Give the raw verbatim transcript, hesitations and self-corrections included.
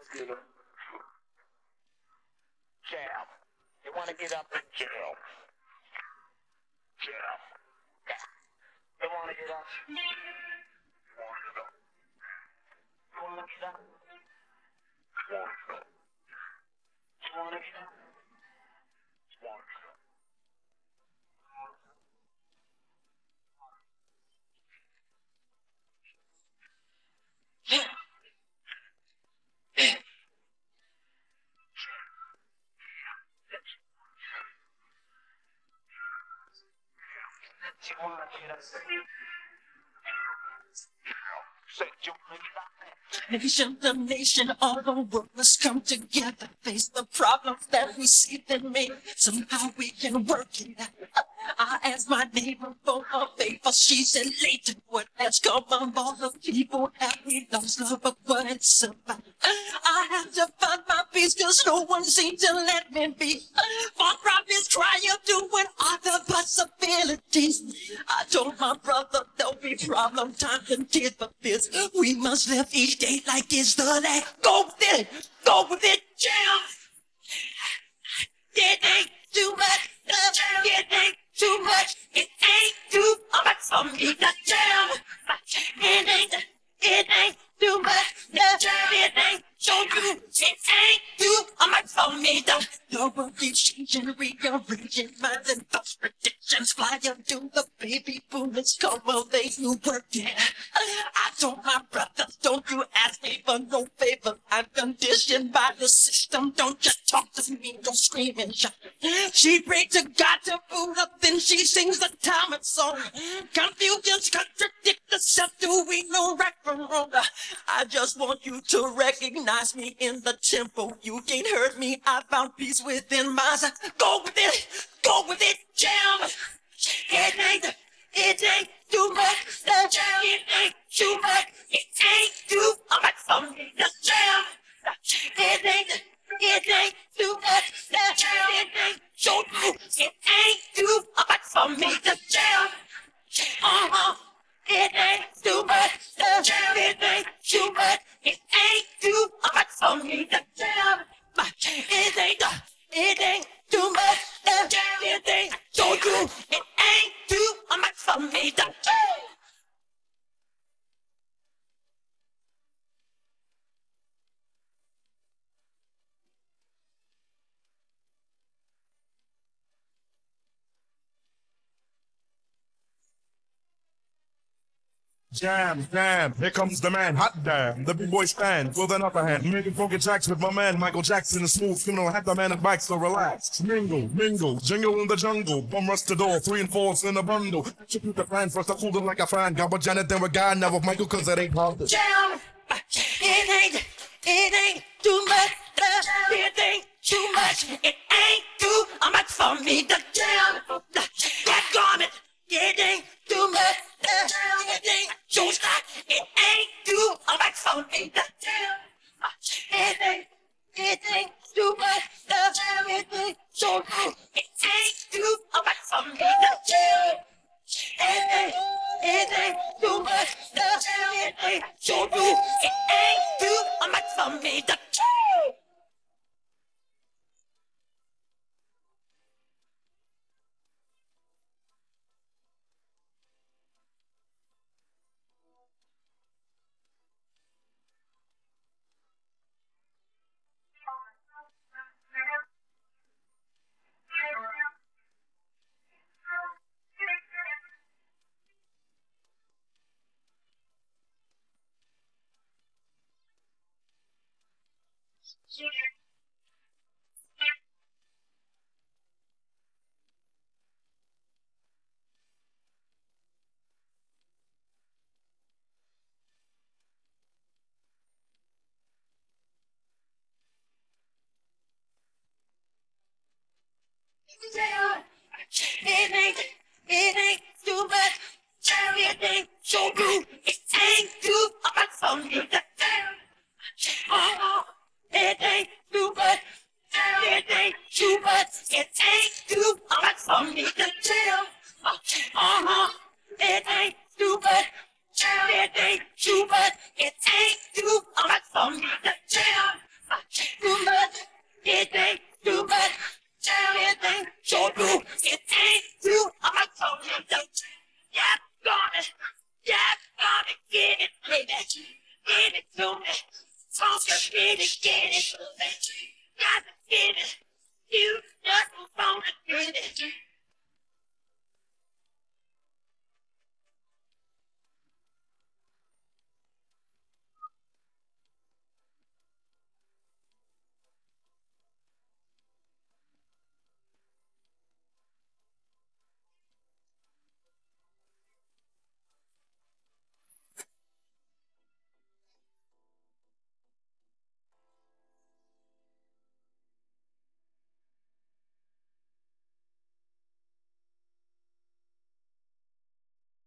Jam. You wanna get up and jam. Jam. You wanna get up? You wanna get up? You wanna get up? You wanna get up? You wanna get up? You wanna get up? You wanna get up? Say you wanna get up? Nation, the nation, all the world must come together, face the problems that we see, then maybe somehow we can work it out. I asked my neighbor for a favor, she said later what has come of all the people happy lost love, but what it's about. I have to find my peace cause no one seems to let me be. For prophets cry out doing other possibilities. I told my brother there'll be problem times and tears, but this we must live each day like it's the last. Go with it, go with it, jam. It ain't too much, love. It ain't too much. It ain't too much for me to jam. It ain't, it ain't too much, love. It ain't so you. It ain't too much for me to. The world keeps changing, rearranging minds and thoughts, predictions fly into the baby boomers. Come will they you work it? I told my brothers, don't you ask me for no favor. I'm conditioned by the system. Don't just talk to me, don't scream and shout. She prayed to God to fool her, then she sings the Talmud song. Confusions contradict themselves. Do we know right from wrong? I just want you to recognize me in the temple. You can't hurt me. I found peace within myself. Go with it, go with it, jam. It ain't, it ain't too much, the jam. It ain't too much, it ain't too much for me, the jam. It ain't, it ain't too much, the jam. It ain't so true, it ain't too much for me, the jam. Uh-huh. It ain't too much, the jam. It ain't too much, it ain't too much for me, the jam. It ain't, it ain't too much, the jam. It ain't so true, it ain't too much for me, the jam. Jam, jam, here comes the man, hot damn. The big boy stand with an upper hand. Making funky tracks with my man, Michael Jackson, the smooth criminal. Had the man and bike, so relax. Mingle, mingle, jingle in the jungle. Bum rush the door, three and fours in a bundle. Tribute the plan, first I cool them like a fan. Got with Janet, then with God, now with Michael, cause it ain't hard. Jam. It ain't, it ain't too much, love. It ain't too much, it ain't too much for me to jam. That garment, it ain't too much, love. It ain't too slack, it ain't too much for me to jam. It ain't, it ain't too much, love. It ain't so good, it ain't too much for me to jam. It ain't, it ain't too much, love. It ain't so good, it ain't too much for me to jam. It ain't, it ain't too much, it ain't so good, it ain't too much for me to tell. Oh, it ain't too much, it ain't too much, it ain't too much for me to tell. Uh-huh, it ain't too much, it ain't too much,